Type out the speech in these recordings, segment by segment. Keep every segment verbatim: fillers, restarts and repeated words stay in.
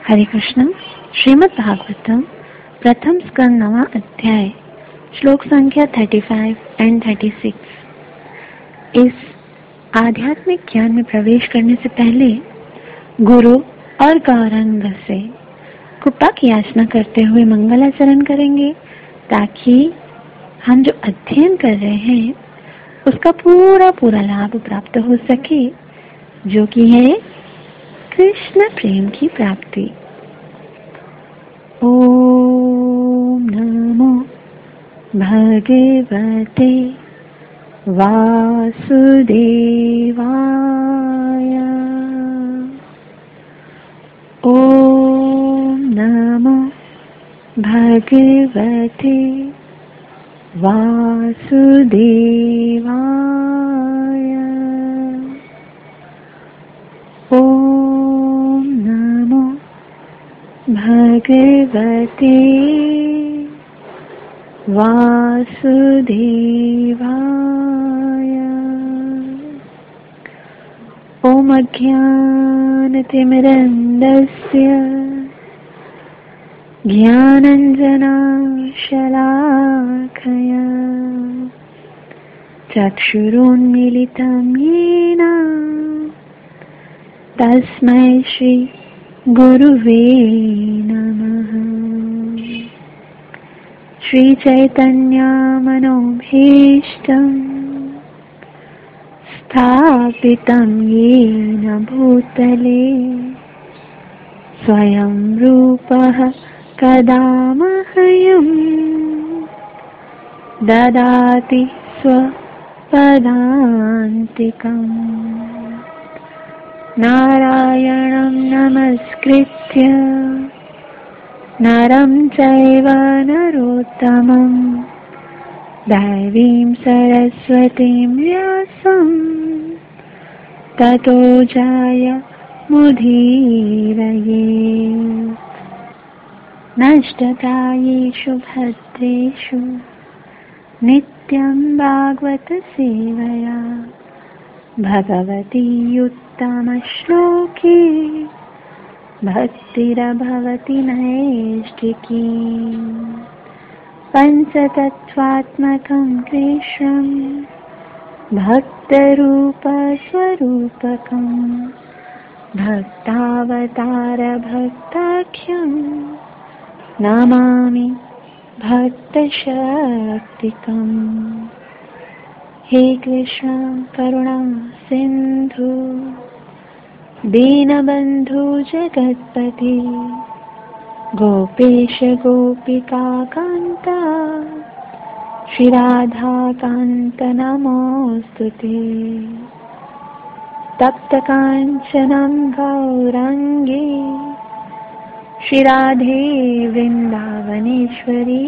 हरे कृष्ण। श्रीमद् भागवतम प्रथम स्कंद नवा अध्याय श्लोक संख्या पैंतीस एंड छत्तीस। इस आध्यात्मिक ज्ञान में प्रवेश करने से पहले गुरु और गौरांग से कृपा की याचना करते हुए मंगलाचरण करेंगे, ताकि हम जो अध्ययन कर रहे हैं उसका पूरा पूरा लाभ प्राप्त हो सके, जो कि है कृष्ण प्रेम की प्राप्ति। ओम नमो भगवते वासुदेवाय। ओम नमो भगवते वासुदेवाय। ओम नमो भगवते वासुदेवाय। ओम अज्ञानतिमिरन्धस्य ज्ञानाञ्जनशलाकया चक्षुरुन्मीलितं येन तस्मै श्री गुरुवे नमः। श्री चैतन्य मनोभीष्टं स्थापितं येन भूतले स्वयं रूपः कदा मह्यं ददाति स्वपदान्तिकम्। नारायणं नमस्कृत्य नरं चैव नरोत्तमं दैवीं सरस्वतीं व्यासं ततो जयमुदीरयेत्। नष्टप्रायेषु भद्रेषु नित्यं भागवत सेवया भगवती उत्तमश्लोके भक्तिरभवति नैष्ठिकी। पञ्चतत्त्वात्मकं कृष्णं भक्तरूपस्वरूपकं भक्तावतारभक्ताख्यं नमामि भक्तशक्तिकम्। हे कृष्ण करुणा सिंधु दीनबंधु जगत्पते गोपेश गोपिका कांता श्री राधा कांत नमोस्तुते। तप्त कांचनं गौरांगी श्री राधे वृंदावनेश्वरी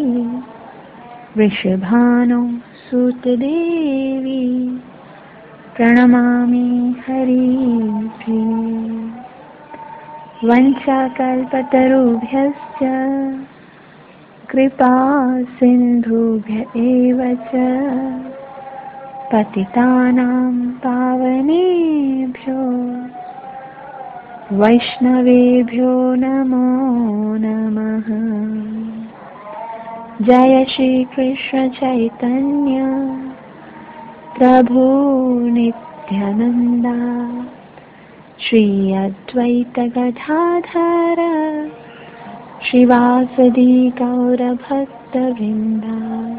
वृषभानु सुत देवी प्रणमामि हरिप्रिये। वंशाकल्पतरुभ्यश्च कृपा सिन्धुभ्य एव च पतितानां पावनेभ्यो वैष्णवेभ्यो नमो नमः। जय श्री कृष्ण चैतन्य प्रभु नित्यानंदा श्री अद्वैत गदाधर श्रीवासदि गौरभक्तवृंदा।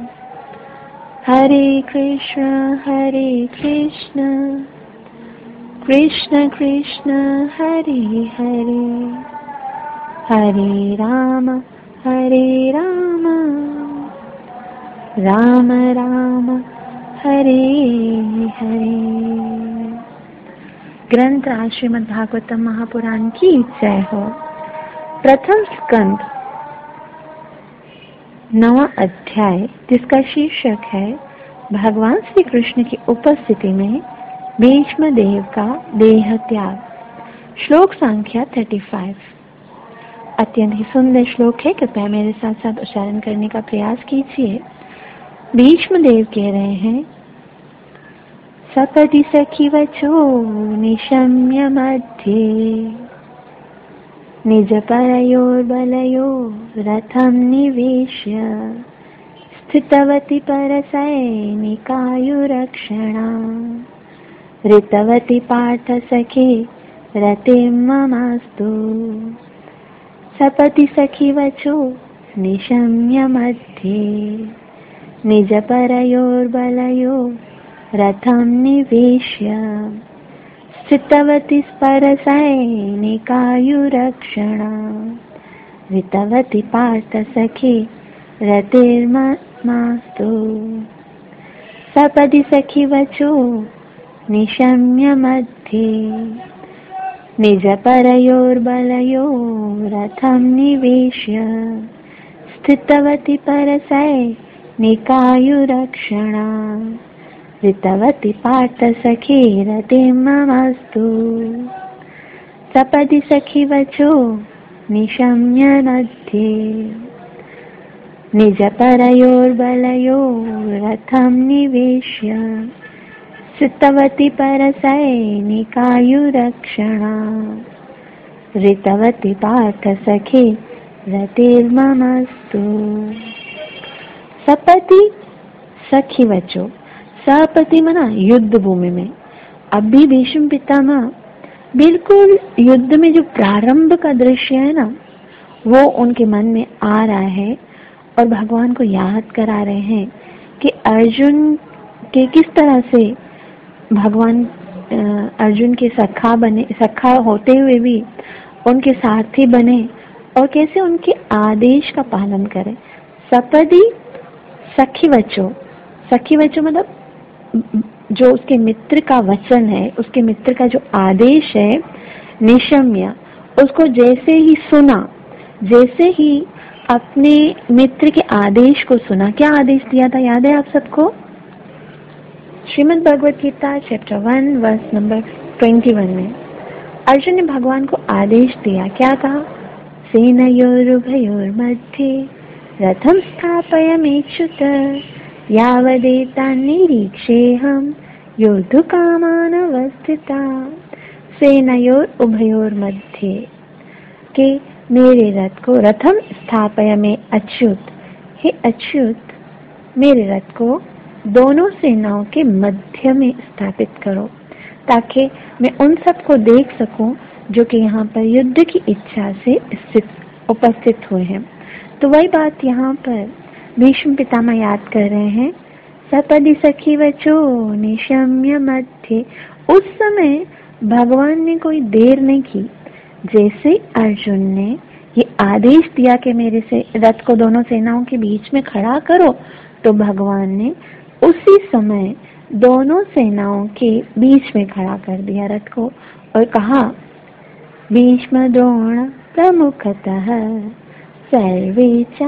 हरे कृष्ण हरे कृष्ण कृष्ण कृष्ण हरे हरे हरे राम हरे राम राम राम हरे हरे। ग्रंथ श्रीमद् भागवतम महापुराण की जय हो। प्रथम स्कंद नवा अध्याय, जिसका शीर्षक है भगवान श्री कृष्ण की उपस्थिति में भीष्म देव का देह त्याग। श्लोक संख्या पैंतीस। अत्यंत ही सुंदर श्लोक है, कृपया मेरे साथ साथ उच्चारण करने का प्रयास कीजिए। भीष्म देव कह रहे हैं, सपदि सखी वचो निशम्य मध्ये निज परयोर्बलयोः रथं निवेश्य स्थितवती परसैनिकायुरक्षणा ऋतवती पार्थ सखे रतिं ममास्तु सपति सखी वचो निशम्य मध्ये निज परयोर्बलयोः रथं निवेश्य स्थितवती परसैनिकायुरक्षणा ऋतवती पार्थ सखी रतिर्ममास्तु सपदि सखी वचो निशम्य मध्ये निज परयोर्बलयोः रथं निवेश्य स्थितवती परसैनिकायुरक्षणा ऋतवती पार्थ सखी रतिं ममास्तु सपदि सखी वचो निशम्य मध्ये निज परयोर्बलयोः रथं निवेश्य स्थितवती परसैनिकायुरक्षणा ऋतवती पार्थ सखी रतिर्ममास्तु सपति सखी वचो। सपति मना युद्ध भूमि में। अभी भीष्म पितामह बिल्कुल युद्ध में जो प्रारंभ का दृश्य है ना, वो उनके मन में आ रहा है और भगवान को याद करा रहे हैं कि अर्जुन के किस तरह से भगवान अर्जुन के सखा बने, सखा होते हुए भी उनके सारथी बने और कैसे उनके आदेश का पालन करें। सपदी सखी वचो। सखी वचो मतलब जो उसके मित्र का वचन है, उसके मित्र का जो आदेश है, निशम्य, उसको जैसे ही सुना, जैसे ही अपने मित्र के आदेश को सुना। क्या आदेश दिया था, याद है आप सबको? Shrimad Bhagavad Gita chapter one verse number twenty one में अर्जुन ने भगवान को आदेश दिया। क्या कहा? सेनयोरुभयोर्मध्ये रथं स्थापयाम्युत यावदेतान्निरीक्षेऽहं योद्धुकामानवस्थिता। सेनयोर उभयोर मध्य के मेरे रथ को रथम स्थापयामि अच्युत। हे अच्युत, मेरे रथ को दोनों सेनाओं के मध्य में स्थापित करो ताकि मैं उन सबको देख सकूं जो कि यहाँ पर युद्ध की इच्छा से स्थित उपस्थित हुए हैं। तो वही बात यहाँ पर भीष्म पितामह याद कर रहे हैं। सपदि सखी वचो निशम्य मध्य। उस समय भगवान ने कोई देर नहीं की। जैसे अर्जुन ने ये आदेश दिया कि मेरे से रथ को दोनों सेनाओं के बीच में खड़ा करो, तो भगवान ने उसी समय दोनों सेनाओं के बीच में खड़ा कर दिया रथ को और कहा, भीष्म द्रोण प्रमुखतः सर्वे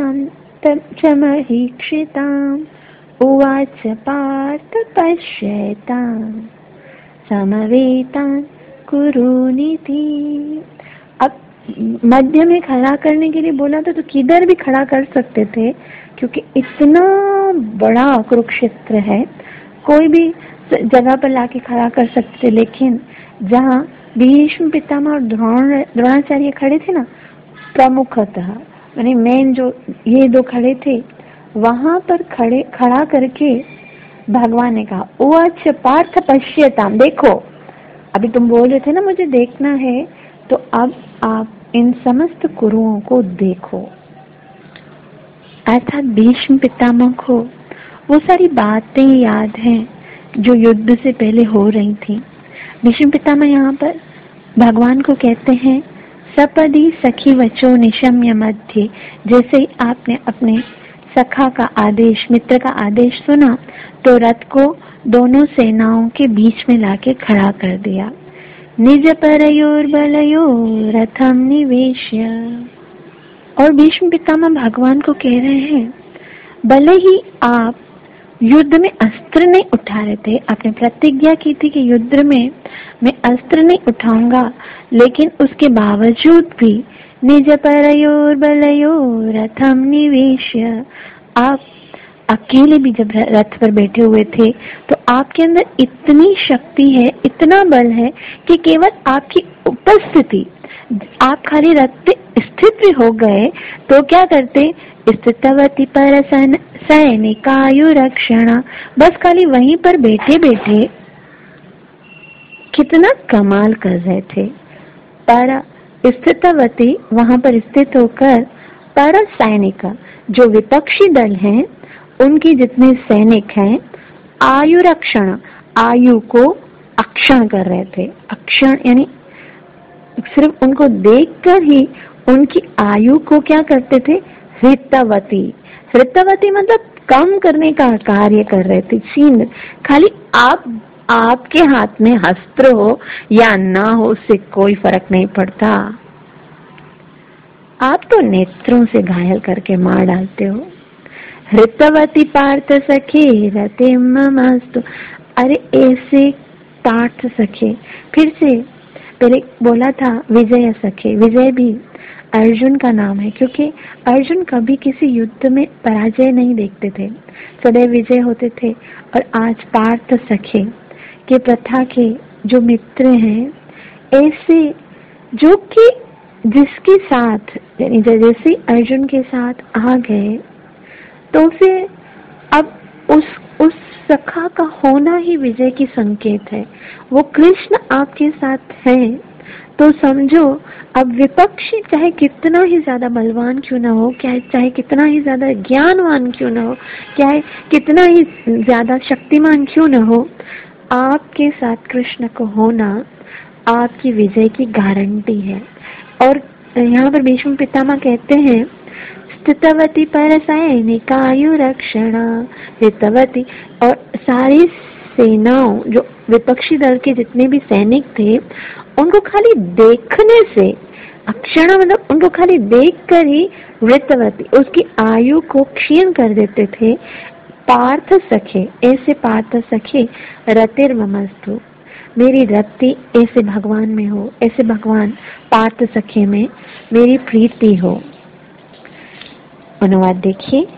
चमहीक्षिताम् उवाच पार्थ पश्येताम् समवेतान् कुरुनीति। अब मध्य में खड़ा करने के लिए बोला था तो किधर भी खड़ा कर सकते थे, क्योंकि इतना बड़ा कुरुक्षेत्र है, कोई भी जगह पर लाके खड़ा कर सकते थे। लेकिन जहाँ भीष्म पितामह और द्रोण द्रोणाचार्य खड़े थे ना, प्रमुखतः यानी मेन जो ये दो खड़े थे, वहां पर खड़े खड़ा करके भगवान ने कहा, उवाच पार्थ पश्यताम। देखो, अभी तुम बोल रहे थे ना मुझे देखना है, तो अब आप इन समस्त कुरुओं को देखो। अर्थात भीष्म पितामह को वो सारी बातें याद हैं जो युद्ध से पहले हो रही थी। भीष्म पितामह यहाँ पर भगवान को कहते हैं, सपदी सखी वचो निशम्य मध्य। जैसे ही आपने अपने सखा का आदेश, मित्र का आदेश सुना, तो रथ को दोनों सेनाओं के बीच में लाके खड़ा कर दिया। निज परयोर्बलयो रथम निवेश्य। और भीष्म पितामह भगवान को कह रहे हैं, भले ही आप युद्ध में अस्त्र नहीं उठा रहे थे, आपने प्रतिज्ञा की थी कि युद्ध में मैं अस्त्र नहीं उठाऊंगा, लेकिन उसके बावजूद भी निज परयोर्बलयो रथम निवेश्य, आप अकेले भी जब रथ पर बैठे हुए थे तो आपके अंदर इतनी शक्ति है, इतना बल है कि केवल आपकी उपस्थिति, आप खाली रथ पे स्थित भी हो गए तो क्या करते? स्थितवती पर सैनिकायु रक्षणा, बस खाली वहीं पर बैठे बैठे कितना कमाल कर रहे थे। पर स्थितवती, वहां पर स्थित होकर, पर सैनिका, जो विपक्षी दल हैं उनके जितने सैनिक हैं, आयु रक्षण, आयु को अक्षण कर रहे थे। अक्षण यानी सिर्फ उनको देखकर ही उनकी आयु को क्या करते थे? हृतवती। हृतवती मतलब कम करने का कार्य कर रहे थे। छीन, खाली आप आपके हाथ में अस्त्र हो या ना हो उससे कोई फर्क नहीं पड़ता, आप तो नेत्रों से घायल करके मार डालते हो। हृतवती पार्थ सखे रते ममस्तु, अरे ऐसे पार्थ सखे, फिर से पहले बोला था विजय सखे, विजय भी अर्जुन का नाम है, क्योंकि अर्जुन कभी किसी युद्ध में पराजय नहीं देखते थे, सदैव विजय होते थे। और आज पार्थ सखे के प्रथा के जो मित्र हैं, ऐसे जो कि जिसके साथ यानी जैसे अर्जुन के साथ आ गए तो फिर अब उस उस सखा का होना ही विजय की संकेत है। वो कृष्ण आपके साथ हैं तो समझो अब विपक्षी चाहे कितना ही ज्यादा बलवान क्यों ना हो, क्या चाहे कितना ही ज्यादा ज्ञानवान क्यों ना हो, क्या कितना ही ज्यादा शक्तिमान क्यों ना हो, आपके साथ कृष्ण को होना आपकी विजय की गारंटी है। और यहाँ पर भीष्म पितामह कहते हैं स्थितवती पर सैनिकायु रक्षणा, हितवती, और सारी सेनाओं जो विपक्षी दल के जितने भी सैनिक थे उनको खाली देखने से, अक्षण मतलब उनको खाली देखकर ही वृतवती, उसकी आयु को क्षीण कर देते थे। पार्थ सखे, ऐसे पार्थ सखे रतिर ममस्तु, मेरी रति ऐसे भगवान में हो, ऐसे भगवान पार्थ सखे में मेरी प्रीति हो। अनुवाद देखिए।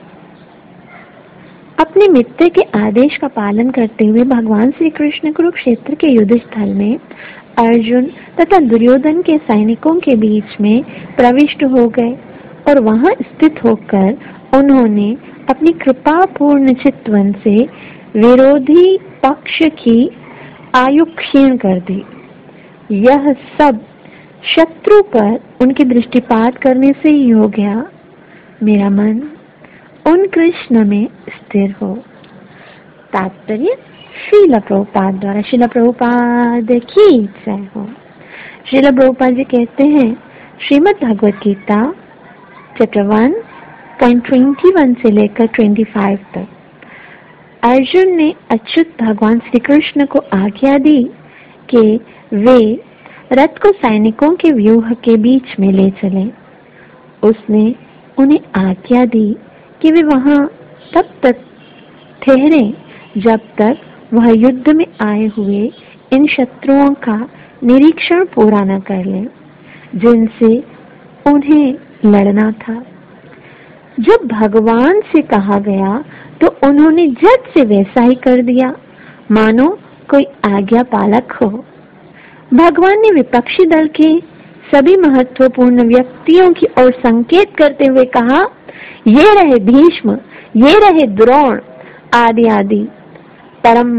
अपने मित्र के आदेश का पालन करते हुए भगवान श्री कृष्ण कुरुक्षेत्र के युद्ध स्थल में अर्जुन तथा दुर्योधन के सैनिकों के बीच में प्रविष्ट हो गए और वहां स्थित होकर उन्होंने अपनी कृपापूर्ण चितवन से विरोधी पक्ष की आयु क्षीण कर दी। यह सब शत्रु पर उनकी दृष्टिपात करने से ही हो गया। मेरा मन उन कृष्ण में स्थिर हो। तात्पर्य श्रील प्रभुपाद द्वारा। श्रील प्रभुपाद की जय हो। श्रील प्रभुपाद जी कहते हैं Shrimad Bhagavad Gita chapter one point twenty one से लेकर ट्वेंटी फाइव तक अर्जुन ने अच्युत भगवान श्री कृष्ण को आज्ञा दी कि वे रथ को सैनिकों के व्यूह के बीच में ले चले। उसने उन्हें आज्ञा दी कि वे वहां तब तक ठहरे जब तक वह युद्ध में आए हुए इन शत्रुओं का निरीक्षण पूरा न कर ले जिनसे उन्हें लड़ना था। जब भगवान से कहा गया तो उन्होंने झट से वैसा ही कर दिया, मानो कोई आज्ञा पालक हो। भगवान ने विपक्षी दल के सभी महत्वपूर्ण व्यक्तियों की ओर संकेत करते हुए कहा, ये रहे भीष्म, ये रहे द्रोण आदि आदि। परम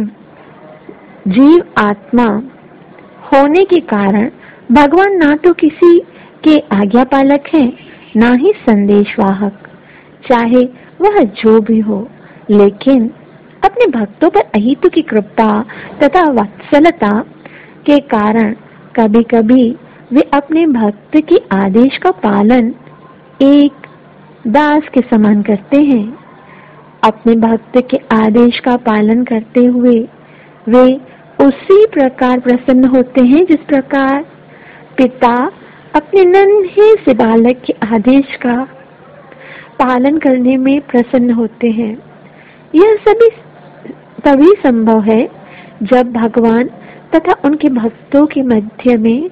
जीव आत्मा होने के कारण भगवान ना तो किसी के आज्ञा पालक हैं, ना ही संदेशवाहक, चाहे वह जो भी हो, लेकिन अपने भक्तों पर अहित की कृपा तथा वत्सलता के कारण कभी कभी वे अपने भक्त के आदेश का पालन एक दास के समान करते हैं। अपने भक्त के आदेश का पालन करते हुए वे उसी प्रकार प्रसन्न होते हैं जिस प्रकार पिता अपने नन्हे से बालक के आदेश का पालन करने में प्रसन्न होते हैं। यह सभी तभी संभव है जब भगवान तथा उनके भक्तों के मध्य में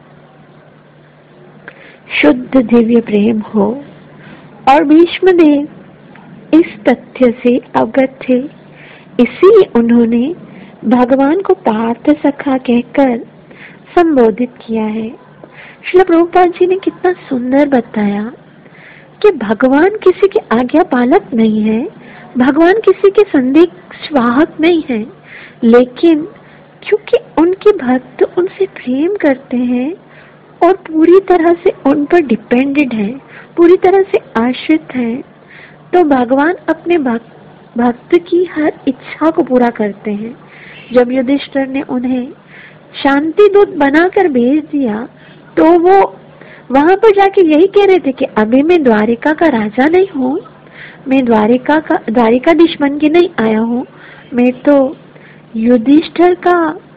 शुद्ध दिव्य प्रेम हो। और भीष्मदेव इस तथ्य से अवगत थे, इसीलिए उन्होंने भगवान को पार्थ सखा कहकर संबोधित किया है। श्रील प्रभुपाद जी ने कितना सुंदर बताया कि भगवान किसी के आज्ञा पालक नहीं है, भगवान किसी के संदेश वाहक नहीं है, लेकिन क्योंकि उनके भक्त उनसे प्रेम करते हैं और पूरी तरह से उन पर डिपेंडेड है, पूरी तरह से आश्रित है, तो भगवान अपने भक्त भक्त की हर इच्छा को पूरा करते हैं। जब युधिष्ठिर ने उन्हें शांति दूत बनाकर भेज दिया तो वो वहां पर जाके यही कह रहे थे कि अभी मैं द्वारिका का राजा नहीं हूँ, मैं द्वारिका का द्वारिकाधीश बन के नहीं आया हूँ, मैं तो युधिष्ठिर का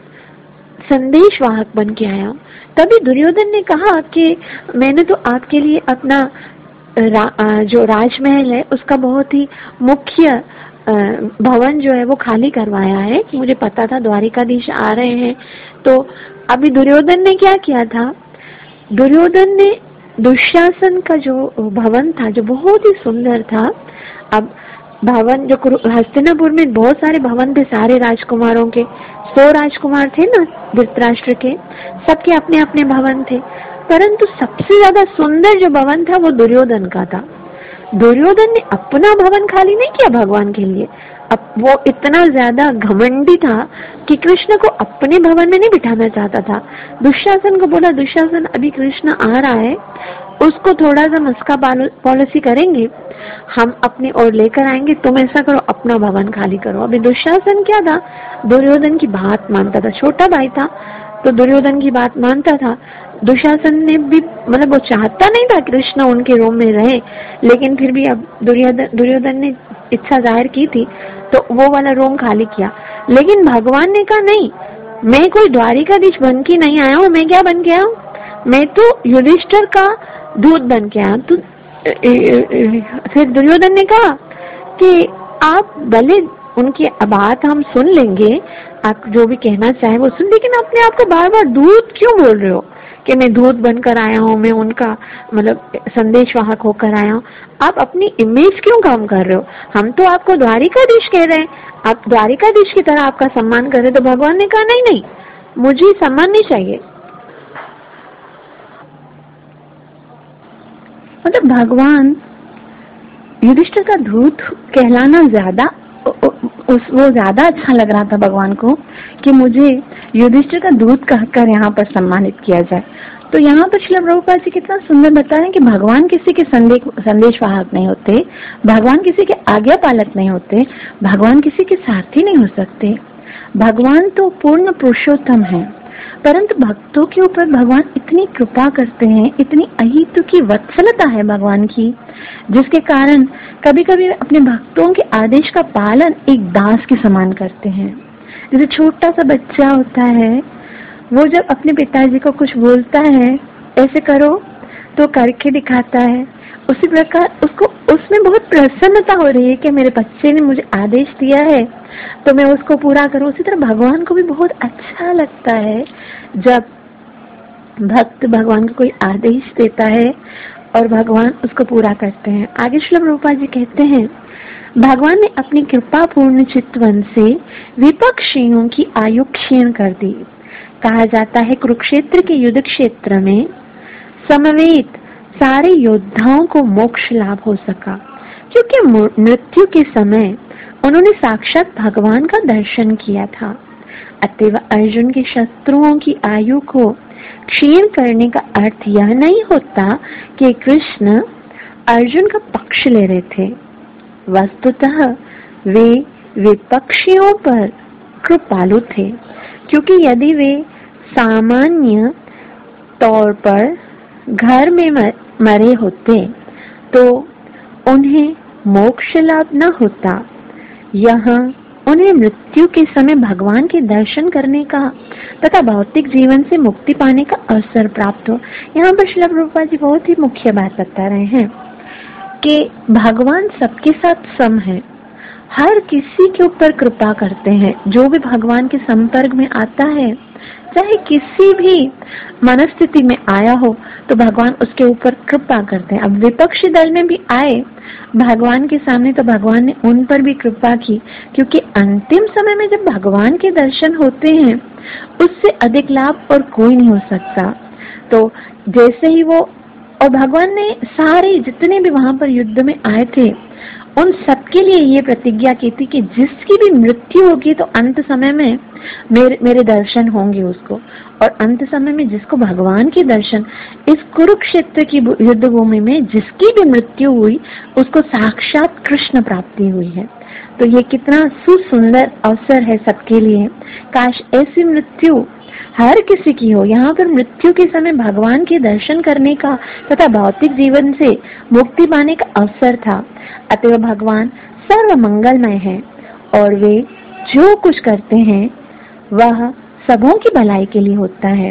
संदेश वाहक बन के आया हूँ। तभी दुर्योधन ने कहा कि मैंने तो आपके लिए अपना रा, जो राजमहल है उसका बहुत ही मुख्य भवन जो है वो खाली करवाया है, मुझे पता था द्वारिकाधीश आ रहे हैं। तो अभी दुर्योधन ने क्या किया था, दुर्योधन ने दुशासन का जो भवन था जो बहुत ही सुंदर था, अब भवन जो हस्तिनापुर में बहुत सारे भवन थे सारे राजकुमारों के, सौ राजकुमार थे ना धृतराष्ट्र के, सबके अपने अपने भवन थे, परंतु सबसे ज्यादा सुंदर जो भवन था वो दुर्योधन का था। दुर्योधन ने अपना भवन खाली नहीं किया भगवान के लिए, अब वो इतना ज्यादा घमंडी था कि कृष्ण को अपने भवन में नहीं बिठाना चाहता था। दुशासन को बोला, दुशासन अभी कृष्ण आ रहा है, उसको थोड़ा सा मस्का पॉलिसी करेंगे, हम अपनी ओर लेकर आएंगे, तुम ऐसा करो अपना भवन खाली करो। अभी दुशासन क्या था, दुर्योधन की बात मानता था, छोटा भाई था तो दुर्योधन की बात मानता था। दुशासन ने भी मतलब वो चाहता नहीं था कृष्ण उनके रूम में रहे, लेकिन फिर भी अब दुर्योधन दुर्योधन ने इच्छा जाहिर की थी तो वो वाला रूम खाली किया। लेकिन भगवान ने कहा नहीं, मैं कोई द्वारिकाधीश बन के नहीं आया हूँ, मैं क्या बन के आया हूँ, मैं तो युधिष्ठिर का दूत बन के आया। तो फिर दुर्योधन ने कहा कि आप भले उनकी बात हम सुन लेंगे, आप जो भी कहना चाहे वो सुन, लेकिन अपने आप को बार बार दूत क्यों बोल रहे हो कि मैं दूत बनकर आया हूँ, मैं उनका मतलब संदेश वाहक होकर आया हूँ, आप अपनी इमेज क्यों कम कर रहे हो, हम तो आपको द्वारिकाधीश कह रहे हैं, आप द्वारिकाधीश की तरह आपका सम्मान कर रहे। तो भगवान ने कहा नहीं नहीं, मुझे सम्मान नहीं चाहिए। मतलब भगवान युधिष्ठिर का दूत कहलाना ज्यादा उस वो ज्यादा अच्छा लग रहा था भगवान को कि मुझे युधिष्ठिर का दूत कहकर यहाँ पर सम्मानित किया जाए। तो यहाँ पर श्रील प्रभुपाद जी कितना सुंदर बता रहे हैं कि भगवान किसी के संदेश संदेश वाहक नहीं होते, भगवान किसी के आज्ञा पालक नहीं होते, भगवान किसी के सारथी नहीं हो सकते। भगवान तो पूर्ण पुरुषोत्तम है, परंतु भक्तों के ऊपर भगवान इतनी कृपा करते हैं, इतनी अहितु की वत्सलता है भगवान की, जिसके कारण कभी कभी अपने भक्तों के आदेश का पालन एक दास के समान करते हैं। जैसे छोटा सा बच्चा होता है, वो जब अपने पिताजी को कुछ बोलता है, ऐसे करो तो करके दिखाता है, उसी प्रकार उसको उसमें बहुत प्रसन्नता हो रही है कि मेरे बच्चे ने मुझे आदेश दिया है तो मैं उसको पूरा करूं। उसी तरह भगवान को भी बहुत अच्छा लगता है जब भक्त भगवान को कोई आदेश देता है और भगवान उसको पूरा करते हैं। आगे श्रील प्रभुपाद जी कहते हैं, भगवान ने अपनी कृपा पूर्ण चितवन से विपक्षियों की आयु क्षीण कर दी। कहा जाता है कुरुक्षेत्र के युद्ध क्षेत्र में समवेत सारे योद्धाओं को मोक्ष लाभ हो सका, क्योंकि मृत्यु के समय उन्होंने साक्षात भगवान का दर्शन किया था। अतएव अर्जुन के शत्रुओं की आयु को क्षीण करने का अर्थ यह नहीं होता कि कृष्ण अर्जुन का पक्ष ले रहे थे। वस्तुतः वे विपक्षियों पर कृपालु थे, क्योंकि यदि वे सामान्य तौर पर घर में मरे होते तो उन्हें मोक्ष लाभ न होता। यहाँ उन्हें मृत्यु के समय भगवान के दर्शन करने का तथा भौतिक जीवन से मुक्ति पाने का अवसर प्राप्त हो। यहाँ पर श्रील प्रभुपाद जी बहुत ही मुख्य बात बता रहे हैं कि भगवान सबके साथ सम है, हर किसी के ऊपर कृपा करते हैं। जो भी भगवान के संपर्क में आता है, चाहे किसी भी मनस्थिति में आया हो, तो भगवान उसके ऊपर कृपा करते हैं। अब विपक्षी दल में भी आए भगवान के सामने तो भगवान ने उन पर भी कृपा की, क्योंकि अंतिम समय में जब भगवान के दर्शन होते हैं उससे अधिक लाभ और कोई नहीं हो सकता। तो जैसे ही वो, और भगवान ने सारे जितने भी वहां पर युद्ध में आए थे उन सबके लिए ये प्रतिज्ञा की थी कि जिसकी भी मृत्यु होगी तो अंत समय में मेरे मेरे दर्शन होंगे उसको, और अंत समय में जिसको भगवान के दर्शन, इस कुरुक्षेत्र की युद्ध भूमि में जिसकी भी मृत्यु हुई उसको साक्षात कृष्ण प्राप्ति हुई है। तो ये कितना सुसुंदर अवसर है सबके लिए। काश ऐसी मृत्यु हर किसी की हो। यहाँ पर मृत्यु के समय भगवान के दर्शन करने का तथा भौतिक जीवन से मुक्ति पाने का अवसर था। अतः भगवान सर्व मंगलमय है और वे जो कुछ करते हैं वह सबों की भलाई के लिए होता है।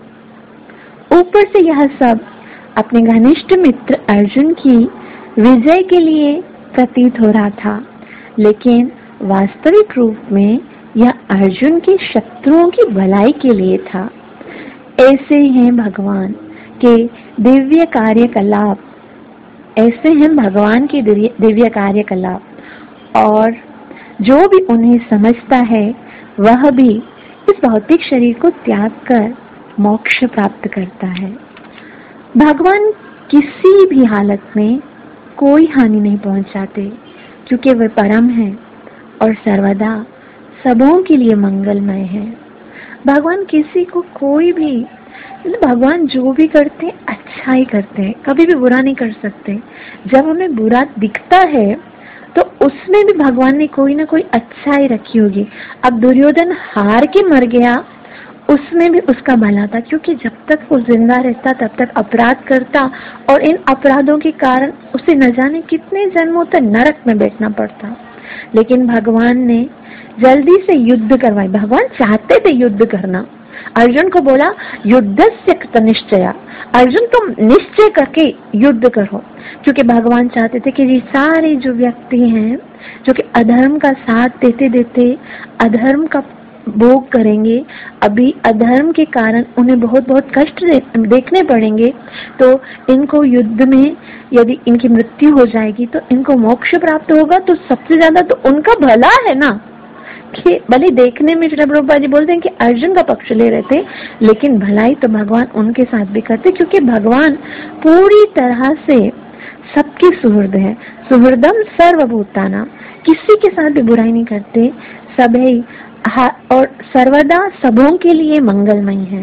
ऊपर से यह सब अपने घनिष्ठ मित्र अर्जुन की विजय के लिए प्रतीत हो रहा था, लेकिन वास्तविक रूप में यह अर्जुन के शत्रुओं की भलाई के लिए था। ऐसे हैं भगवान के दिव्य कार्यकलाप, ऐसे हैं भगवान के दिव्य कार्यकलाप, और जो भी उन्हें समझता है वह भी इस भौतिक शरीर को त्याग कर मोक्ष प्राप्त करता है। भगवान किसी भी हालत में कोई हानि नहीं पहुंचाते, क्योंकि वे परम हैं और सर्वदा सबों के लिए मंगलमय है। भगवान किसी को कोई भी, भगवान जो भी करते हैं अच्छा ही करते हैं, कभी भी बुरा नहीं कर सकते। जब हमें बुरा दिखता है तो उसमें भी भगवान ने कोई ना कोई अच्छाई रखी होगी। अब दुर्योधन हार के मर गया, उसमें भी उसका भला था, क्योंकि जब तक वो जिंदा रहता तब तक अपराध करता और इन अपराधों के कारण उसे न जाने कितने जन्मों तक नरक में बैठना पड़ता। लेकिन भगवान ने जल्दी से युद्ध करवाई। भगवान चाहते थे युद्ध करना। अर्जुन को बोला युद्धस्य कृत निश्चया, अर्जुन तुम निश्चय करके युद्ध करो, क्योंकि भगवान चाहते थे कि ये सारे जो व्यक्ति हैं जो कि अधर्म का साथ देते देते अधर्म का भोग करेंगे, अभी अधर्म के कारण उन्हें बहुत बहुत कष्ट दे, देखने पड़ेंगे, तो इनको युद्ध में यदि इनकी मृत्यु हो जाएगी तो इनको मोक्ष प्राप्त होगा। तो सबसे ज्यादा तो उनका भला है ना, कि भले देखने में श्री प्रभुपाद जी बोलते हैं कि अर्जुन का पक्ष ले रहे थे, लेकिन भलाई तो भगवान उनके साथ भी करते, क्योंकि भगवान पूरी तरह से सबकी सुहृद है। सुहृदम सर्वभूताना, किसी के साथ भी बुराई नहीं करते, सभी और सर्वदा सबों के लिए मंगलमय है।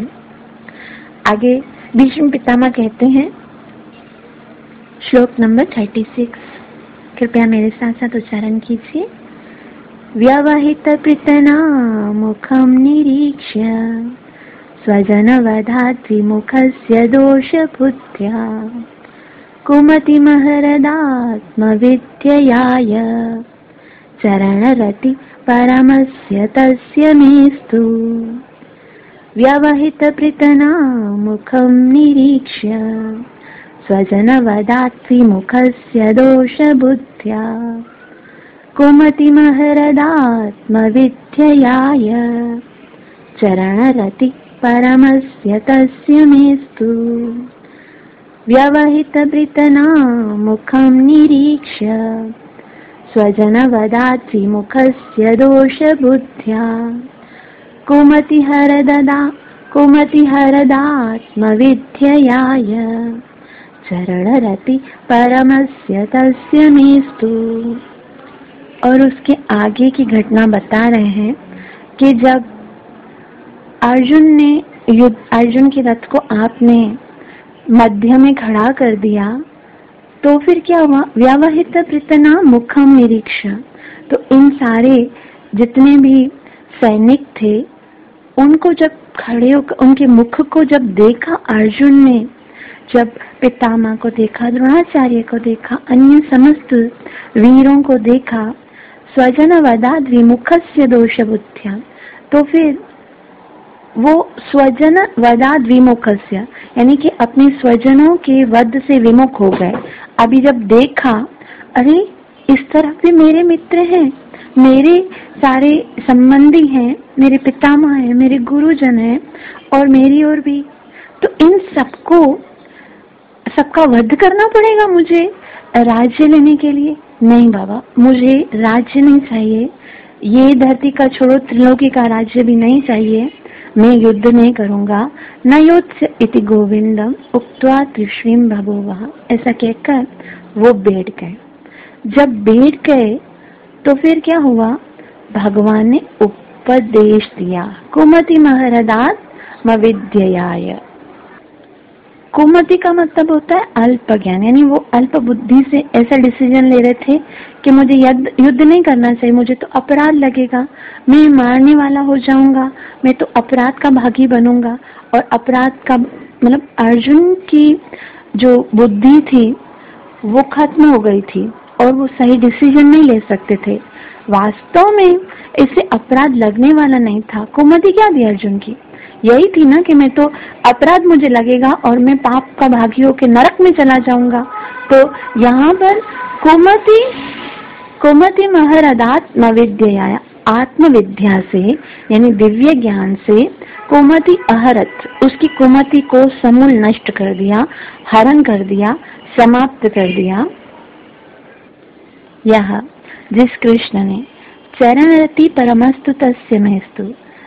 आगे भीष्म पितामह कहते हैं, श्लोक नंबर थर्टी सिक्स, कृपया मेरे साथ साथ उच्चारण कीजिए। व्यवहित पृतना मुखम निरीक्ष्य स्वजनवधात् विमुखस्य दोषबुद्ध्या कुमति महरदात्मविद्ययाय चरणरति परमस्य तस्य मेस्तु। व्यवहित पृतना मुखम निरीक्ष्य स्वजनवधात् विमुखस्य दोषबुद्ध्या कुमति महरदात्मविद्ययाय चरणरति परमस्य तस्य मेस्तु। व्यवहित पृतना मुखम निरीक्ष्य स्वजनवधात् विमुखस्य दोषबुद्ध्या कुमति हरददा कुमति हरदात्मविद्ययाय चरणरति परमस्य तस्य मेस्तु। और उसके आगे की घटना बता रहे हैं कि जब अर्जुन ने युद्ध अर्जुन के रथ को आपने मध्य में खड़ा कर दिया तो फिर क्या हुआ। व्यवहित पृतना मुखम निरीक्षा, तो इन सारे जितने भी सैनिक थे उनको जब खड़े होकर उनके मुख को जब देखा, अर्जुन ने जब पितामह को देखा, द्रोणाचार्य को देखा, अन्य समस्त वीरों को देखा, स्वजन वधात् विमुखस्य दोषबुद्ध्या, तो फिर वो स्वजन वधात् विमुखस्य यानी कि अपने स्वजनों के वध से विमुख हो गए। अभी जब देखा, अरे इस तरफ भी मेरे मित्र हैं, मेरे सारे संबंधी हैं, मेरे पितामह हैं, मेरे गुरुजन हैं और मेरी ओर भी, तो इन सबको सबका वध करना पड़ेगा मुझे राज्य लेने के लिए। नहीं बाबा, मुझे राज्य नहीं चाहिए, ये धरती का छोड़ो, त्रिलोकी का राज्य भी नहीं चाहिए। मैं युद्ध नहीं करूंगा। न योत्स्य इति गोविंदम उक्त्वा त्रिश्रीम बभूवः। ऐसा कहकर वो बैठ गए। जब बैठ गए तो फिर क्या हुआ, भगवान ने उपदेश दिया, कुमति महरदात् मविद्ययाय। कुमति का मतलब होता है अल्प ज्ञान, यानी वो अल्प बुद्धि से ऐसा डिसीजन ले रहे थे कि मुझे युद्ध नहीं करना चाहिए, मुझे तो अपराध लगेगा, मैं मारने वाला हो जाऊंगा, मैं तो अपराध का भागी बनूंगा। और अपराध का मतलब अर्जुन की जो बुद्धि थी वो खत्म हो गई थी और वो सही डिसीजन नहीं ले सकते थे। वास्तव में इससे अपराध लगने वाला नहीं था। कुमति क्या थी अर्जुन की, यही थी ना कि मैं तो अपराध मुझे लगेगा और मैं पाप का भागी होकर नरक में चला जाऊंगा। तो यहाँ पर कुमति कुमति महरदात् मविद्यया, आत्मविद्या से यानी दिव्य ज्ञान से कुमति अहरत, उसकी कुमति को समूल नष्ट कर दिया, हरण कर दिया, समाप्त कर दिया। यह जिस कृष्ण ने चरणरति परमस्तु तस्य मेस्तु,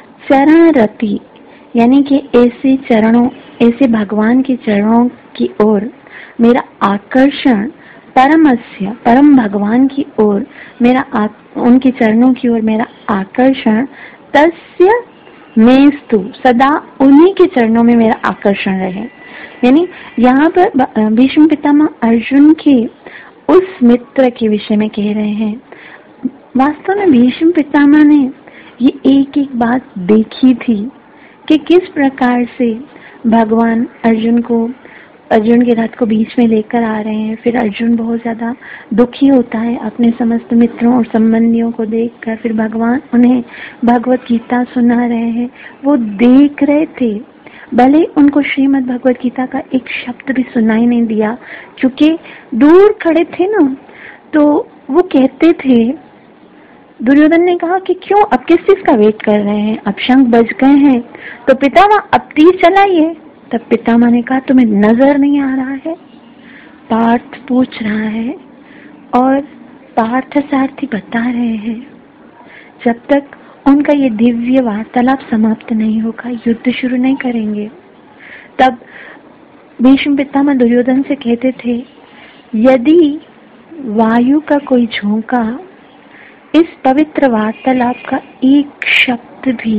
चरणरति यानी कि ऐसे चरणों ऐसे भगवान के चरणों की ओर मेरा आकर्षण, परमस्य परम भगवान की ओर मेरा आ, उनके चरणों की ओर मेरा आकर्षण, तस्य मेस्तु सदा उन्हीं के चरणों में मेरा आकर्षण रहे। यानी यहाँ पर भीष्म पितामह अर्जुन के उस मित्र के विषय में कह रहे हैं। वास्तव में भीष्म पितामह ने ये एक एक बात देखी थी कि किस प्रकार से भगवान अर्जुन को अर्जुन के रथ को बीच में लेकर आ रहे हैं। फिर अर्जुन बहुत ज्यादा दुखी होता है अपने समस्त मित्रों और संबंधियों को देखकर। फिर भगवान उन्हें भगवत गीता सुना रहे हैं, वो देख रहे थे। भले उनको श्रीमद् भगवत गीता का एक शब्द भी सुनाई नहीं दिया क्योंकि दूर खड़े थे ना। तो वो कहते थे, दुर्योधन ने कहा कि क्यों, अब किस चीज का वेट कर रहे हैं, अब शंख बज गए हैं तो पितामह अब तीर चलाइए। तब पितामह ने कहा तुम्हें नजर नहीं आ रहा है? पार्थ पूछ रहा है और पार्थ सारथी बता रहे हैं जब तक उनका ये दिव्य वार्तालाप समाप्त नहीं होगा युद्ध शुरू नहीं करेंगे। तब भीष्म पितामह दुर्योधन से कहते थे, यदि वायु का कोई झोंका इस पवित्र वार्तालाप का एक शब्द भी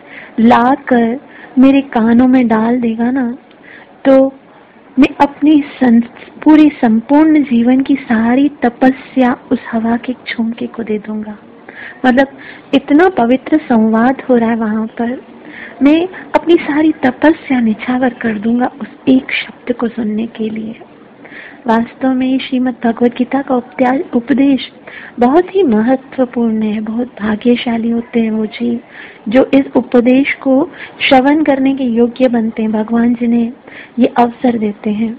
लाकर मेरे कानों में डाल देगा ना, तो मैं अपनी पूरी संपूर्ण जीवन की सारी तपस्या उस हवा के झोंके को दे दूंगा। मतलब इतना पवित्र संवाद हो रहा है वहां पर, मैं अपनी सारी तपस्या निछावर कर दूंगा उस एक शब्द को सुनने के लिए। वास्तव में श्रीमद् भगवत गीता का उपदेश बहुत ही महत्वपूर्ण है। बहुत भाग्यशाली होते हैं वो जीव जो इस उपदेश को श्रवण करने के योग्य बनते हैं। भगवान जी ने ये अवसर देते हैं।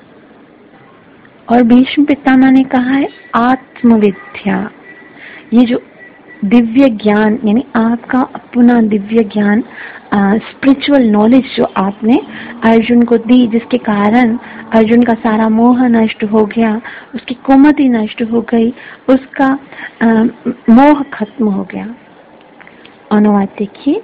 और भीष्म पितामह ने कहा है आत्मविद्या, ये जो दिव्य ज्ञान यानी आपका अपना दिव्य ज्ञान, स्पिरिचुअल नॉलेज जो आपने अर्जुन को दी, जिसके कारण अर्जुन का सारा मोह नष्ट हो गया, उसकी कुमति नष्ट हो गई, उसका आ, मोह खत्म हो गया। अनुवाद देखिए,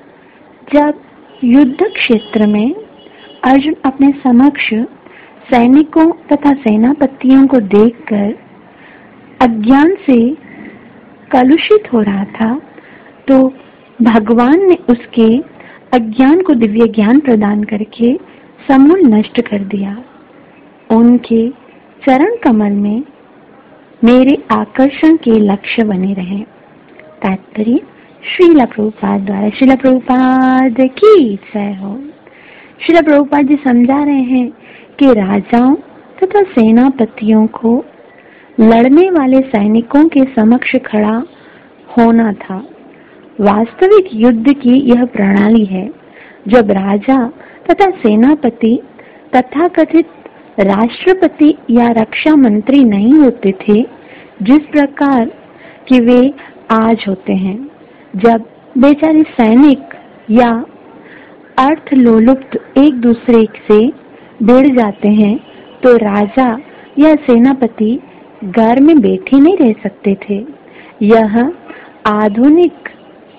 जब युद्ध क्षेत्र में अर्जुन अपने समक्ष सैनिकों तथा सेनापतियों को देखकर अज्ञान से कलुषित हो रहा था, तो भगवान ने उसके अज्ञान को दिव्य ज्ञान प्रदान करके समूल नष्ट कर दिया। उनके चरण कमल में मेरे आकर्षण के लक्ष्य बने रहे। तात्पर्य श्रील प्रभुपाद द्वारा। श्रील प्रभुपाद की जय हो। श्रील प्रभुपाद जी समझा रहे हैं कि राजाओं तथा सेनापतियों को लड़ने वाले सैनिकों के समक्ष खड़ा होना था। वास्तविक युद्ध की यह प्रणाली है। जब राजा तथा सेनापति तथा कथित राष्ट्रपति या रक्षा मंत्री नहीं होते थे, जिस प्रकार कि वे आज होते हैं, जब बेचारे सैनिक या अर्थ लोलुप्त एक दूसरे से भिड़ जाते हैं, तो राजा या सेनापति घर में बैठे नहीं रह सकते थे। यह आधुनिक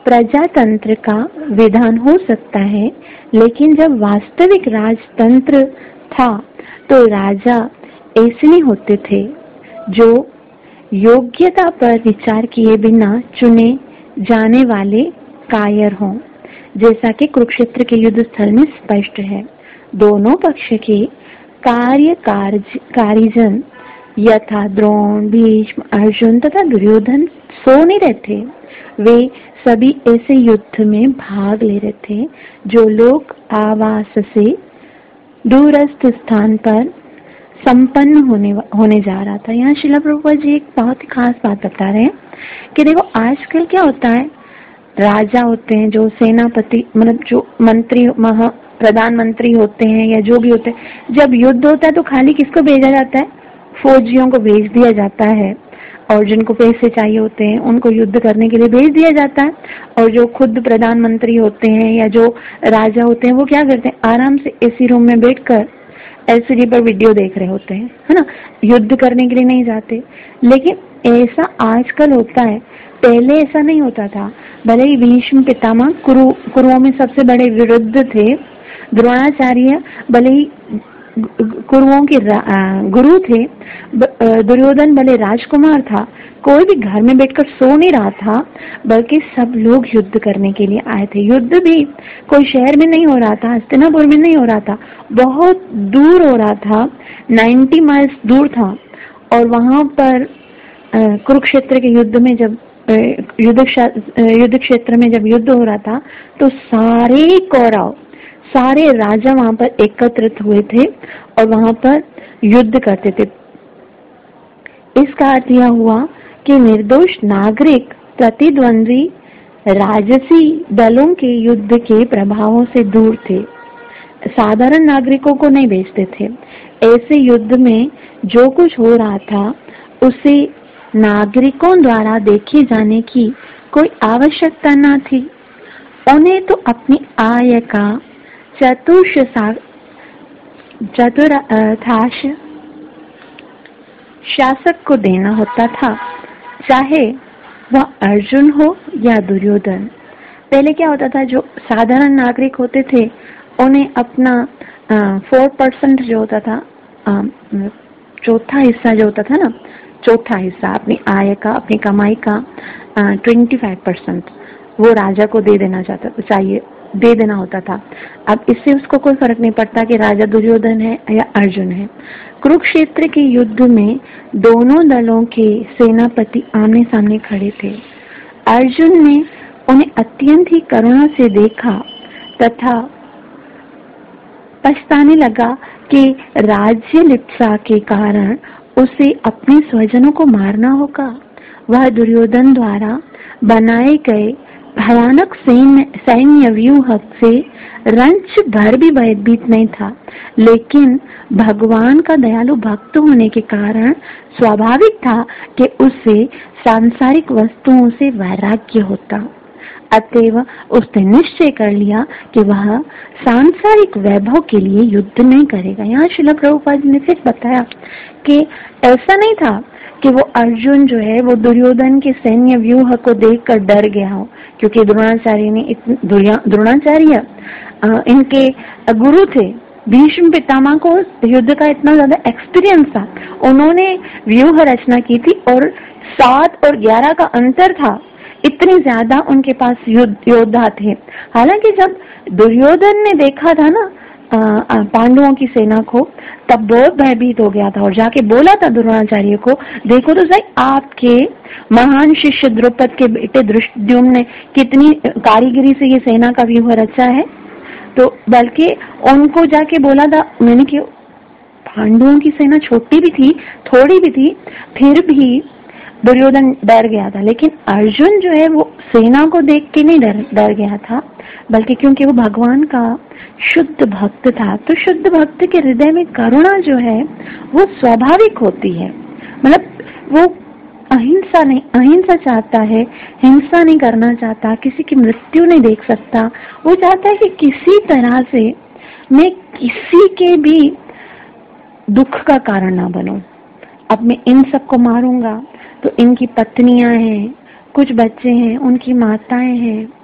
प्रजातंत्र का विधान हो सकता है, लेकिन जब वास्तविक राजतंत्र था तो राजा ऐसे नहीं होते थे जो योग्यता पर विचार किए बिना चुने जाने वाले कायर हों, जैसा कि कुरुक्षेत्र के युद्ध स्थल में स्पष्ट है। दोनों पक्ष के कार्य कारिजन यथा द्रोण, भीष्म, अर्जुन तथा दुर्योधन सो नहीं रहते। वे सभी ऐसे युद्ध में भाग ले रहे थे जो लोग आवास से दूरस्थ स्थान पर संपन्न होने होने जा रहा था। यहाँ श्रील प्रभुपाद जी एक बहुत ही खास बात बता रहे हैं कि देखो आजकल क्या होता है, राजा होते हैं जो सेनापति, मतलब जो मंत्री, महा प्रधानमंत्री होते हैं या जो भी होते हैं, जब युद्ध होता है तो खाली किसको भेजा जाता है? फौजियों को भेज दिया जाता है, और जिनको पैसे चाहिए होते हैं उनको युद्ध करने के लिए भेज दिया जाता है। और जो खुद प्रधानमंत्री होते हैं या जो राजा होते हैं वो क्या करते हैं, आराम से एसी रूम में बैठकर एलसीडी पर वीडियो देख रहे होते हैं, है ना, युद्ध करने के लिए नहीं जाते। लेकिन ऐसा आजकल होता है, पहले ऐसा नहीं होता था। भले ही भीष्म पितामह कुरु कुरुओं में सबसे बड़े विरुद्ध थे, द्रोणाचार्य भले ही कुरुओं के गुरु थे, दुर्योधन भले राजकुमार था, कोई भी घर में बैठकर सो नहीं रहा था, बल्कि सब लोग युद्ध करने के लिए आए थे। युद्ध भी कोई शहर में नहीं हो रहा था, हस्तिनापुर में नहीं हो रहा था, बहुत दूर हो रहा था, नब्बे माइल्स दूर था। और वहां पर कुरुक्षेत्र के युद्ध में जब युद्ध युद्ध क्षेत्र में जब युद्ध हो रहा था तो सारे कौरव, सारे राजा वहां पर एकत्रित हुए थे और वहां पर युद्ध करते थे। इसका अर्थ यह हुआ कि निर्दोष नागरिक प्रतिद्वंद्वी राजसी दलों के युद्ध के प्रभावों से दूर थे, साधारण नागरिकों को नहीं भेजते थे। ऐसे युद्ध में जो कुछ हो रहा था उसे नागरिकों द्वारा देखे जाने की कोई आवश्यकता न थी। उन्हें तो अपनी आय का चतुर्थ चतुर्थांश शासक को देना होता था, चाहे वह अर्जुन हो या दुर्योधन। पहले क्या होता था, जो साधारण नागरिक होते थे उन्हें अपना फोर परसेंट जो होता था, चौथा हिस्सा जो होता था ना, चौथा हिस्सा अपनी आय का, अपनी कमाई का ट्वेंटी फाइव परसेंट वो राजा को दे देना चाहता चाहिए दे देना होता था। अब इससे उसको कोई फर्क नहीं पड़ता कि राजा दुर्योधन है या अर्जुन है। कुरुक्षेत्र के युद्ध में दोनों दलों के सेनापति आमने सामने खड़े थे। अर्जुन ने उन्हें अत्यंत ही करुणा से देखा तथा पछताने लगा कि राज्य लिप्सा के कारण उसे अपने स्वजनों को मारना होगा। वह दुर्योधन द्वारा बनाए गए भयानक सैन्य सैन्य व्यूह से रंच भर भी भयभीत नहीं था, लेकिन भगवान का दयालु भक्त होने के कारण स्वाभाविक था कि उसे सांसारिक वस्तुओं से वैराग्य होता। अतएव उसने निश्चय कर लिया कि वह सांसारिक वैभव के लिए युद्ध नहीं करेगा। यहाँ श्रील प्रभुपाद ने फिर बताया कि ऐसा नहीं था कि वो अर्जुन जो है वो दुर्योधन के सैन्य व्यूह को देखकर डर गया हो, क्योंकि द्रोणाचार्य ने द्रोणाचार्य इनके गुरु थे। भीष्म पितामह को युद्ध का इतना ज्यादा एक्सपीरियंस था, उन्होंने व्यूह रचना की थी और सात और ग्यारह का अंतर था, इतने ज्यादा उनके पास योद्धा थे। हालांकि जब दुर्योधन ने देखा था ना पांडवों की सेना को, तब बहुत भयभीत हो गया था और जाके बोला था द्रोणाचार्य को, देखो तो सही आपके महान शिष्य द्रौपद के बेटे धृष्टद्युम्न ने कितनी कारीगरी से ये सेना का व्यूह रचा है। तो बल्कि उनको जाके बोला था मैंने कि पांडवों की सेना छोटी भी थी, थोड़ी भी थी, फिर भी दुर्योधन डर गया था। लेकिन अर्जुन जो है वो सेना को देख के नहीं डर डर गया था, बल्कि क्योंकि वो भगवान का शुद्ध भक्त था। तो शुद्ध भक्त के हृदय में करुणा जो है वो स्वाभाविक होती है, मतलब वो अहिंसा नहीं अहिंसा चाहता है, हिंसा नहीं करना चाहता, किसी की मृत्यु नहीं देख सकता। वो चाहता है कि किसी तरह से मैं किसी के भी दुख का कारण ना बनूं। अब मैं इन सबको मारूंगा तो इनकी पत्नियां हैं, कुछ बच्चे हैं, उनकी माताएं हैं,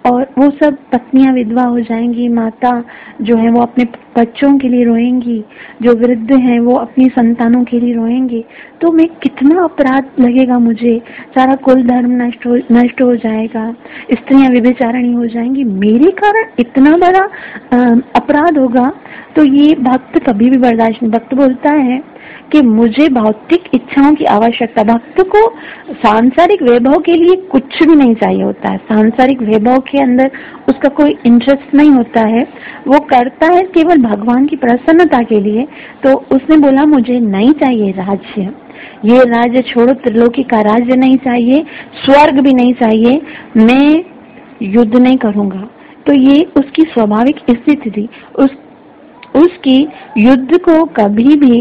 और वो सब पत्नियां विधवा हो जाएंगी, माता जो है वो अपने बच्चों के लिए रोएंगी, जो वृद्ध हैं वो अपनी संतानों के लिए रोएंगे, तो मैं कितना अपराध लगेगा मुझे, सारा कुल धर्म नष्ट हो नष्ट हो जाएगा, स्त्रियां व्यभिचारिणी हो जाएंगी, मेरे कारण इतना बड़ा अपराध होगा। तो ये भक्त कभी भी बर्दाश्त नहीं। भक्त बोलता है कि मुझे भौतिक इच्छाओं की आवश्यकता, भक्त को सांसारिक वैभव के लिए कुछ भी नहीं चाहिए होता है, सांसारिक वैभव के अंदर उसका कोई इंटरेस्ट नहीं होता है, वो करता है केवल भगवान की प्रसन्नता के लिए। तो उसने बोला मुझे नहीं चाहिए राज्य, ये राज्य छोड़ो, त्रिलोकी का राज्य नहीं चाहिए, स्वर्ग भी नहीं चाहिए, मैं युद्ध नहीं करूंगा। तो ये उसकी स्वाभाविक स्थिति थी, उस उसकी युद्ध को कभी भी,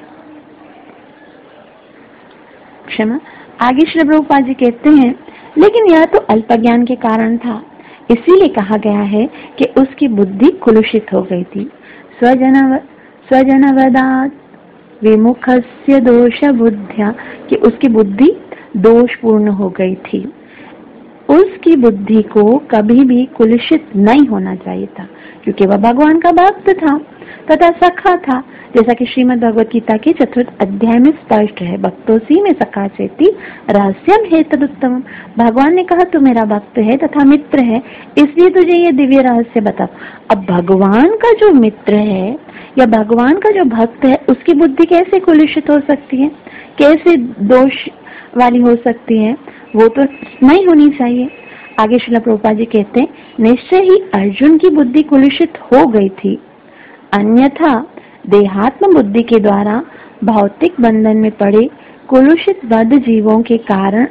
क्षमा, आगे श्री प्रभुपाद जी कहते हैं, लेकिन यह तो अल्पज्ञान के कारण था, इसीलिए कहा गया है कि उसकी बुद्धि कुलुषित हो गई थी। स्वजन स्वजनवदात् विमुखस्य दोष बुद्ध्या, कि उसकी बुद्धि दोषपूर्ण हो गई थी। उसकी बुद्धि को कभी भी कुलुषित नहीं होना चाहिए था, क्योंकि वह भगवान का भक्त था तथा सखा था, जैसा कि श्रीमद् भगवत गीता के चतुर्थ अध्याय में स्पष्ट है। भक्तोसी में सखा चेती रहस्यम है तदुत्तम। भगवान ने कहा तू मेरा भक्त है तथा मित्र है, इसलिए तुझे ये दिव्य रहस्य बता। अब भगवान का जो मित्र है या भगवान का जो भक्त है, उसकी बुद्धि कैसे कुलुषित हो सकती है, कैसे दोष वाली हो सकती है, वो तो नहीं होनी चाहिए। आगे श्रील प्रभुपाद जी कहते हैं, निश्चय ही अर्जुन की बुद्धि कुलुषित हो गई थी, अन्यथा देहात्म बुद्धि के द्वारा भौतिक बंधन में पड़े कुलुषित बद्ध जीवों के कारण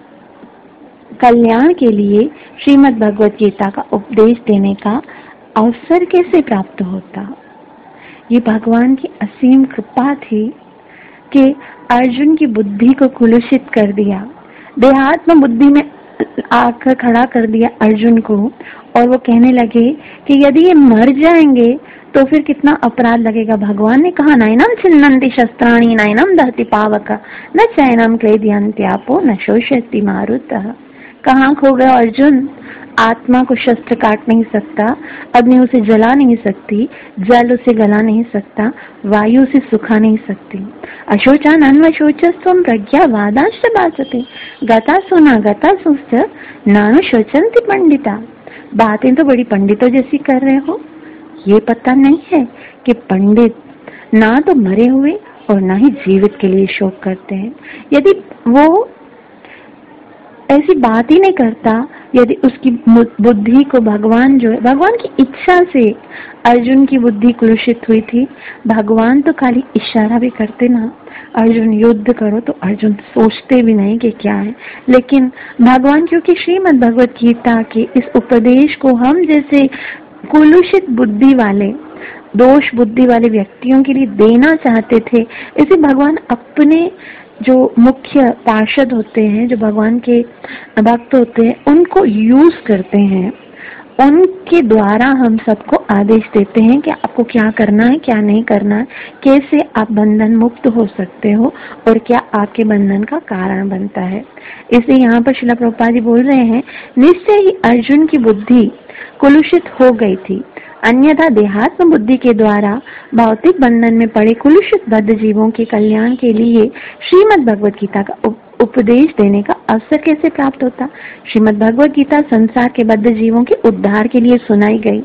कल्याण के लिए श्रीमद् भगवत गीता का उपदेश देने का अवसर कैसे प्राप्त होता। ये भगवान की असीम कृपा थी कि अर्जुन की बुद्धि को कुलुषित कर दिया, देहात्म बुद्धि में आकर खड़ा कर दिया अर्जुन को, और वो कहने लगे कि यदि ये मर जाएंगे तो फिर कितना अपराध लगेगा। भगवान ने कहा, नैनम छिन्नन्ति शस्त्राणि नैनम दहति पावक न चैनम क्लेदयन्त्यापो न शोषयति मारुतः। कहाँ खो गया अर्जुन? आत्मा को शस्त्र काट नहीं सकता, अग्नि उसे जला नहीं सकती, जल उसे गला नहीं सकता, वायु उसे सुखा नहीं सकती। अशोचान अन्वशोचस्त्वं प्रज्ञावादाश्च भासते गता सुना गता सुस्त नानु शोचन्ति पंडिता। बातें तो बड़ी पंडितों जैसी कर रहे हो, ये पता नहीं है कि पंडित ना तो मरे हुए और ना ही जीवित के लिए शोक करते हैं। यदि वो ऐसी बात ही नहीं करता, यदि उसकी बुद्धि को भगवान जो है, भगवान की इच्छा से अर्जुन की बुद्धि कुलुषित हुई थी। भगवान तो खाली इशारा भी करते ना, अर्जुन युद्ध करो, तो अर्जुन सोचते भी नहीं कि क्या है। लेकिन भगवान क्योंकि श्रीमद् भगवत गीता के इस उपदेश को हम जैसे कुलुषित बुद्धि वाले, दोष बुद्धि वाले व्यक्तियों के लिए देना चाहते थे, इसे भगवान अपने जो मुख्य पार्षद होते हैं, जो भगवान के भक्त होते हैं, उनको यूज करते हैं, उनके द्वारा हम सबको आदेश देते हैं कि आपको क्या करना है, क्या नहीं करना है, कैसे आप बंधन मुक्त हो सकते हो और क्या आपके बंधन का कारण बनता है। इसलिए यहाँ पर श्रील प्रभुपाद जी बोल रहे हैं, निश्चय ही अर्जुन की बुद्धि कुलुषित हो गई थी, अन्यथा देहात्म बुद्धि के द्वारा भौतिक बंधन में पड़े कुलुषित बद्ध जीवों के कल्याण के लिए श्रीमद् भगवत गीता का उपदेश देने का अवसर कैसे प्राप्त होता। श्रीमद् भगवत गीता संसार के बद्ध जीवों के उद्धार के लिए सुनाई गई,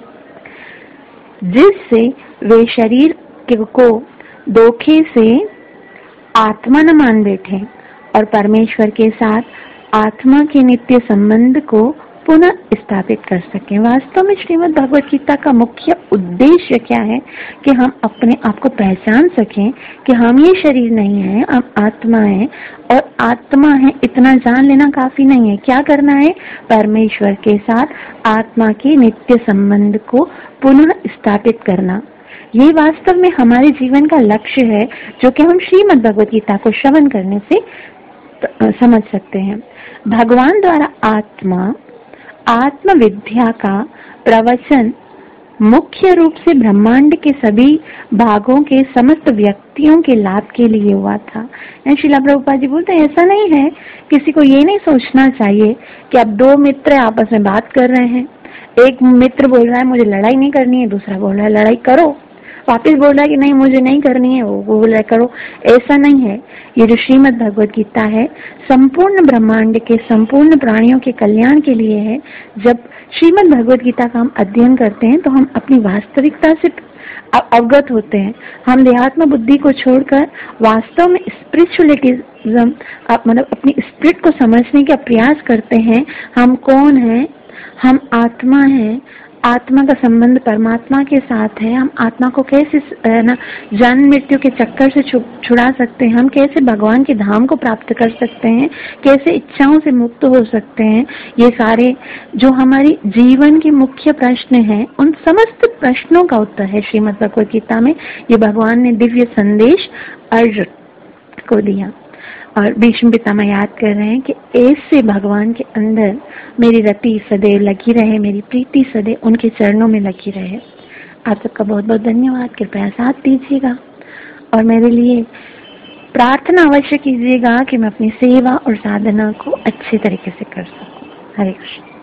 जिससे वे शरीर को धोखे से आत्मा न मान बैठे और परमेश्वर के साथ आत्मा के नित्य संबंध को पुनः स्थापित कर सकें। वास्तव में श्रीमद् भगवत गीता का मुख्य उद्देश्य क्या है कि हम अपने आप को पहचान सकें कि हम ये शरीर नहीं है, हम आत्मा है, और आत्मा है इतना जान लेना काफी नहीं है। क्या करना है? परमेश्वर के साथ आत्मा के नित्य संबंध को पुनः स्थापित करना। ये वास्तव में हमारे जीवन का लक्ष्य है, जो कि हम श्रीमद् भगवत गीता को श्रवण करने से समझ सकते हैं। भगवान द्वारा आत्मा आत्म विद्या का प्रवचन मुख्य रूप से ब्रह्मांड के सभी भागों के समस्त व्यक्तियों के लाभ के लिए हुआ था। श्रील प्रभुपाद जी बोलते हैं, ऐसा नहीं है, किसी को ये नहीं सोचना चाहिए कि अब दो मित्र आपस में बात कर रहे हैं एक मित्र बोल रहा है मुझे लड़ाई नहीं करनी है, दूसरा बोल रहा है लड़ाई करो, वापिस बोल रहा है कि नहीं मुझे नहीं करनी है, वो बोल रहा है करो। ऐसा नहीं है। ये जो श्रीमद् भगवद गीता है संपूर्ण ब्रह्मांड के संपूर्ण प्राणियों के कल्याण के लिए है। जब श्रीमद् भगवद गीता का हम अध्ययन करते हैं तो हम अपनी वास्तविकता से अवगत होते हैं। हम देहात्म बुद्धि को छोड़कर वास्तव में स्पिरिचुअलिज्म मतलब अपनी स्पिरिट को समझने का प्रयास करते हैं। हम कौन हैं? हम आत्मा हैं। आत्मा का संबंध परमात्मा के साथ है। हम आत्मा को कैसे ना जन्म मृत्यु के चक्कर से छुड़ा सकते हैं, हम कैसे भगवान के धाम को प्राप्त कर सकते हैं, कैसे इच्छाओं से मुक्त हो सकते हैं, ये सारे जो हमारी जीवन के मुख्य प्रश्न हैं, उन समस्त प्रश्नों का उत्तर है श्रीमद् भगवद गीता में। ये भगवान ने दिव्य संदेश अर्जुन को दिया। और भीष्म पितामह याद कर रहे हैं कि ऐसे भगवान के अंदर मेरी रति सदैव लगी रहे, मेरी प्रीति सदैव उनके चरणों में लगी रहे। आप सबका बहुत बहुत धन्यवाद। कृपया साथ दीजिएगा और मेरे लिए प्रार्थना अवश्य कीजिएगा कि मैं अपनी सेवा और साधना को अच्छे तरीके से कर सकूं। हरे कृष्ण।